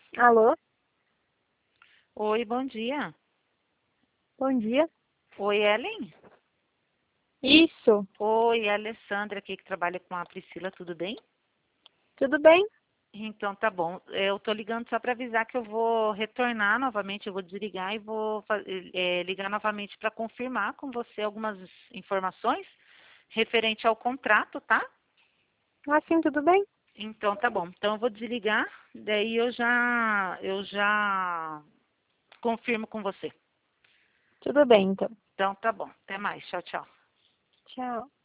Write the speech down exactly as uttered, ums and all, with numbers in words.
Alô? Oi, bom dia. Bom dia. Oi, Ellen? Isso, Oi, é a Alessandra aqui que trabalha com a Priscila, tudo bem? tudo bem? Então tá bom. Eu tô ligando só para avisar que eu vou retornar novamente, eu vou desligar e vou fa- eh, ligar novamente para confirmar com você algumas informações referente ao contrato, tá? Ah, sim, tudo bem? Então tá bom. Então eu vou desligar, daí eu já eu já confirmo com você. Tudo bem, então. Então tá bom. Até mais. Tchau, tchau. Tchau.